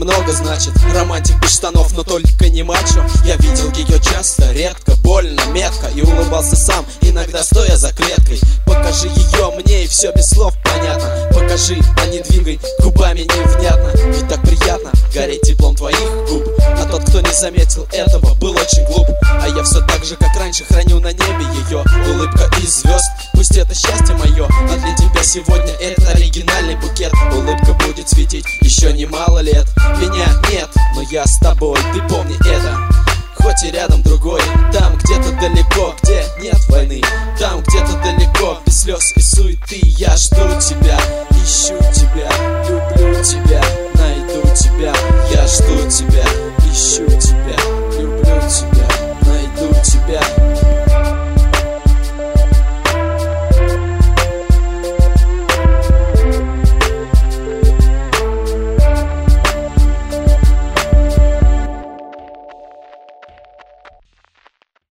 много значит. Романтик без штанов, но только не мачо. Я видел ее часто, редко, больно, метко. И улыбался сам, иногда стоя за клеткой. Покажи ее мне, и все без слов понятно. Покажи, а не двигай губами невнятно. Ведь так приятно гореть теплом твоих губ. А тот, кто не заметил этого, был очень глуп. А я все так же, как раньше, храню на небе ее. Улыбка из звезд, пусть это счастье мое. А для тебя сегодня это оригинальный букет. Улыбка будет светить еще немало